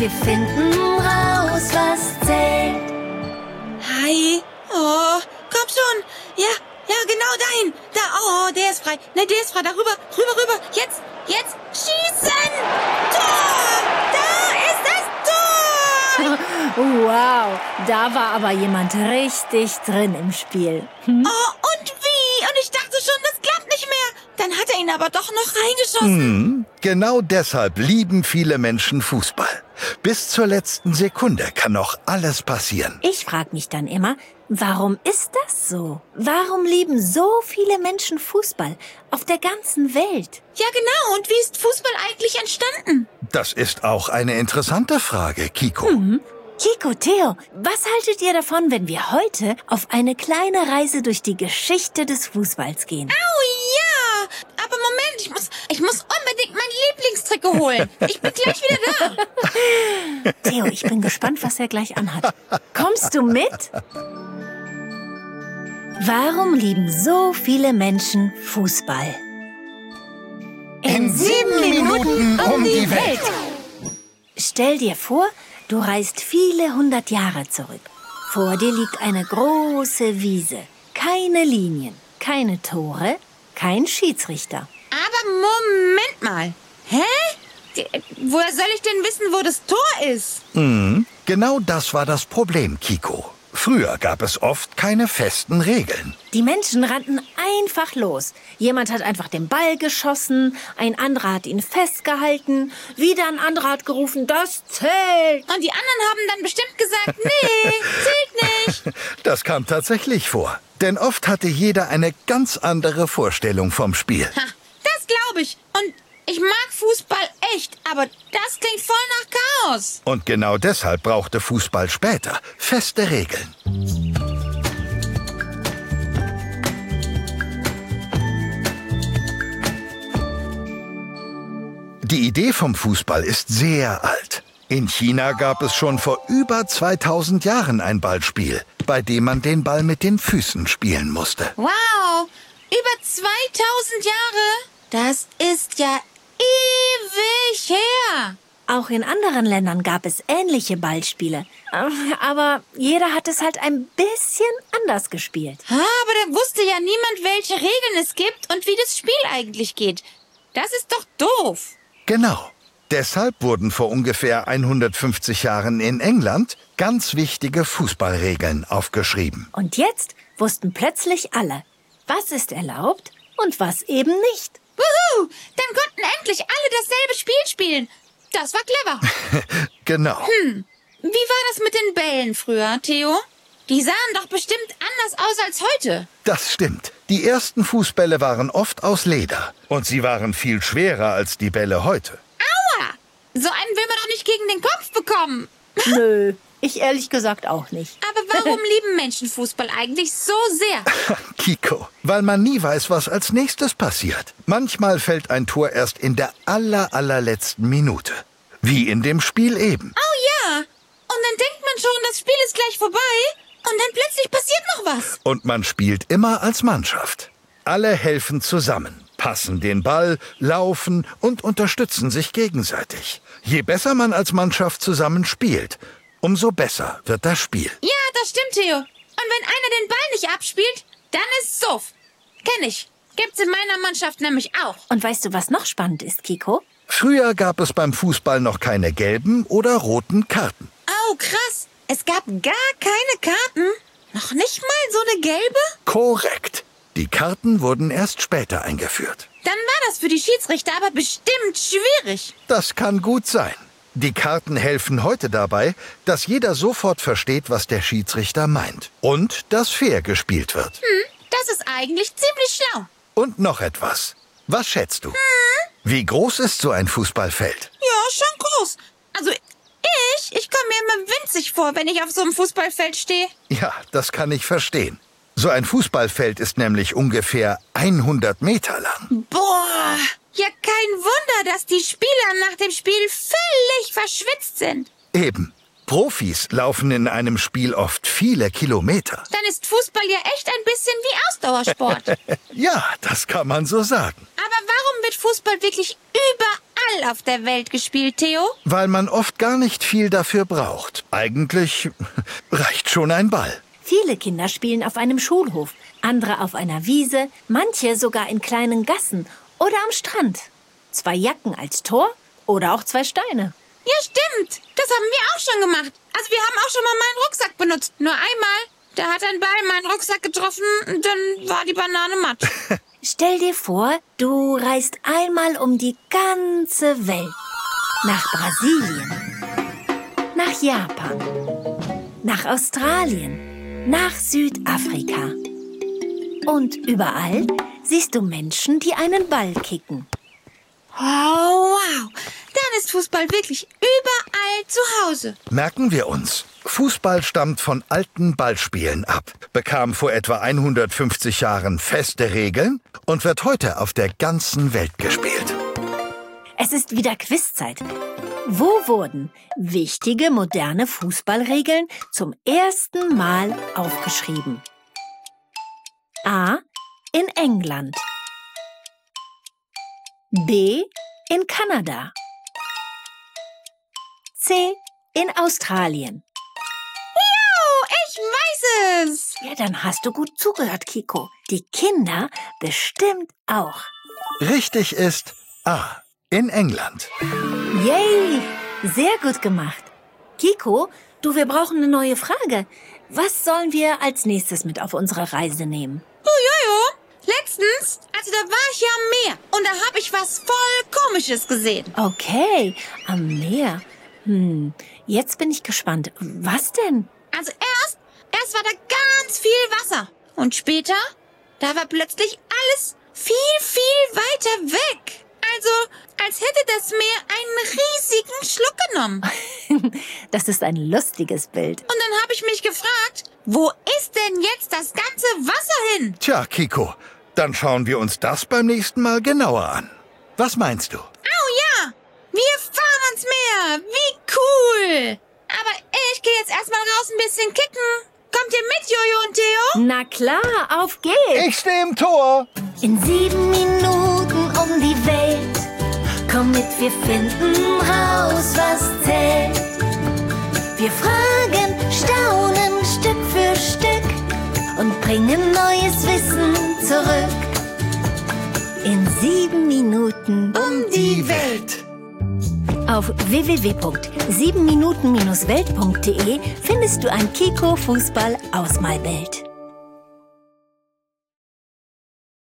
Wir finden raus, was zählt. Hi. Oh, komm schon. Ja, genau dahin. Da, oh, der ist frei. Ne, der ist frei. Da rüber. Jetzt. Schießen! Tor! Da ist das Tor! Wow, da war aber jemand richtig drin im Spiel. Oh, und wie? Und ich dachte schon, das klappt nicht mehr. Dann hat er ihn aber doch noch reingeschossen. Genau deshalb lieben viele Menschen Fußball. Bis zur letzten Sekunde kann noch alles passieren. Ich frage mich dann immer, warum ist das so? Warum lieben so viele Menschen Fußball auf der ganzen Welt? Ja, genau. Und wie ist Fußball eigentlich entstanden? Das ist auch eine interessante Frage, Kiko. Kiko, Theo, was haltet ihr davon, wenn wir heute auf eine kleine Reise durch die Geschichte des Fußballs gehen? Oh ja! Aber Moment, ich muss unbedingt mein Lieblingstrikot holen. Ich bin gleich wieder da. Theo, ich bin gespannt, was er gleich anhat. Kommst du mit? Warum lieben so viele Menschen Fußball? In 7 Minuten um die Welt. Stell dir vor, du reist viele 100 Jahre zurück. Vor dir liegt eine große Wiese. Keine Linien, keine Tore, kein Schiedsrichter. Aber Moment mal. Hä? Woher soll ich denn wissen, wo das Tor ist? Genau das war das Problem, Kiko. Früher gab es oft keine festen Regeln. Die Menschen rannten einfach los. Jemand hat einfach den Ball geschossen, ein anderer hat ihn festgehalten, wieder ein anderer hat gerufen, das zählt. Und die anderen haben dann bestimmt gesagt, nee, zählt nicht. Das kam tatsächlich vor. Denn oft hatte jeder eine ganz andere Vorstellung vom Spiel. Ha, das glaube ich. Und ich mag Fußball echt, aber das klingt voll nach Chaos. Und genau deshalb brauchte Fußball später feste Regeln. Die Idee vom Fußball ist sehr alt. In China gab es schon vor über 2000 Jahren ein Ballspiel, bei dem man den Ball mit den Füßen spielen musste. Wow, über 2000 Jahre? Das ist ja ewig her. Auch in anderen Ländern gab es ähnliche Ballspiele. Aber jeder hat es halt ein bisschen anders gespielt. Aber da wusste ja niemand, welche Regeln es gibt und wie das Spiel eigentlich geht. Das ist doch doof. Genau. Deshalb wurden vor ungefähr 150 Jahren in England ganz wichtige Fußballregeln aufgeschrieben. Und jetzt wussten plötzlich alle, was ist erlaubt und was eben nicht. Wuhu! Dann konnten endlich alle dasselbe Spiel spielen. Das war clever. Genau. Wie war das mit den Bällen früher, Theo? Die sahen doch bestimmt anders aus als heute. Das stimmt. Die ersten Fußbälle waren oft aus Leder. Und sie waren viel schwerer als die Bälle heute. Aua! So einen will man doch nicht gegen den Kopf bekommen. Nö, ich ehrlich gesagt auch nicht. Aber warum lieben Menschen Fußball eigentlich so sehr? Kiko, weil man nie weiß, was als nächstes passiert. Manchmal fällt ein Tor erst in der allerletzten Minute. Wie in dem Spiel eben. Oh ja! Und dann denkt man schon, das Spiel ist gleich vorbei. Und dann plötzlich passiert noch was. Und man spielt immer als Mannschaft. Alle helfen zusammen, passen den Ball, laufen und unterstützen sich gegenseitig. Je besser man als Mannschaft zusammen spielt, umso besser wird das Spiel. Ja, das stimmt, Theo. Und wenn einer den Ball nicht abspielt, dann ist es doof. Kenn ich. Gibt's in meiner Mannschaft nämlich auch. Und weißt du, was noch spannend ist, Kiko? Früher gab es beim Fußball noch keine gelben oder roten Karten. Oh, krass. Es gab gar keine Karten? Noch nicht mal so eine gelbe? Korrekt. Die Karten wurden erst später eingeführt. Dann war das für die Schiedsrichter aber bestimmt schwierig. Das kann gut sein. Die Karten helfen heute dabei, dass jeder sofort versteht, was der Schiedsrichter meint. Und dass fair gespielt wird. Das ist eigentlich ziemlich schlau. Und noch etwas. Was schätzt du? Wie groß ist so ein Fußballfeld? Ja, schon groß. Also ich komme mir immer winzig vor, wenn ich auf so einem Fußballfeld stehe. Ja, das kann ich verstehen. So ein Fußballfeld ist nämlich ungefähr 100 Meter lang. Boah, ja kein Wunder, dass die Spieler nach dem Spiel völlig verschwitzt sind. Eben. Profis laufen in einem Spiel oft viele Kilometer. Dann ist Fußball ja echt ein bisschen wie Ausdauersport. Ja, das kann man so sagen. Aber warum wird Fußball wirklich überall Ball auf der Welt gespielt, Theo? Weil man oft gar nicht viel dafür braucht. Eigentlich reicht schon ein Ball. Viele Kinder spielen auf einem Schulhof, andere auf einer Wiese, manche sogar in kleinen Gassen oder am Strand. 2 Jacken als Tor oder auch 2 Steine. Ja, stimmt. Das haben wir auch schon gemacht. Also wir haben auch schon mal meinen Rucksack benutzt. Nur einmal. Da hat ein Ball meinen Rucksack getroffen und dann war die Banane matt. Stell dir vor, du reist einmal um die ganze Welt. Nach Brasilien, nach Japan, nach Australien, nach Südafrika. Und überall siehst du Menschen, die einen Ball kicken. Oh, wow. Dann ist Fußball wirklich überall zu Hause. Merken wir uns. Fußball stammt von alten Ballspielen ab, bekam vor etwa 150 Jahren feste Regeln und wird heute auf der ganzen Welt gespielt. Es ist wieder Quizzeit. Wo wurden wichtige moderne Fußballregeln zum ersten Mal aufgeschrieben? A. In England. B. In Kanada. C. In Australien. Ich weiß es. Ja, dann hast du gut zugehört, Kiko. Die Kinder bestimmt auch. Richtig ist A. In England. Yay! Sehr gut gemacht. Kiko, wir brauchen eine neue Frage. Was sollen wir als nächstes mit auf unsere Reise nehmen? Oh, Jojo. Letztens, also da war ich ja am Meer und da habe ich was voll Komisches gesehen. Okay, am Meer. Jetzt bin ich gespannt. Was denn? Also erst war da ganz viel Wasser. Und später, da war plötzlich alles viel, viel weiter weg. Also, als hätte das Meer einen riesigen Schluck genommen. Das ist ein lustiges Bild. Und dann habe ich mich gefragt, wo ist denn jetzt das ganze Wasser hin? Tja, Kiko, dann schauen wir uns das beim nächsten Mal genauer an. Was meinst du? Oh ja, wir fahren ans Meer. Wie cool. Aber ich gehe jetzt erstmal raus ein bisschen kicken. Kommt ihr mit, Jojo und Theo? Na klar, auf geht's. Ich stehe im Tor. In 7 Minuten um die Welt. Komm mit, wir finden raus, was zählt. Wir fragen, staunen Stück für Stück und bringen neues Wissen zurück. In 7 Minuten um die Welt. Auf www.7minuten-welt.de findest du ein Kiko Fußball Ausmalbild.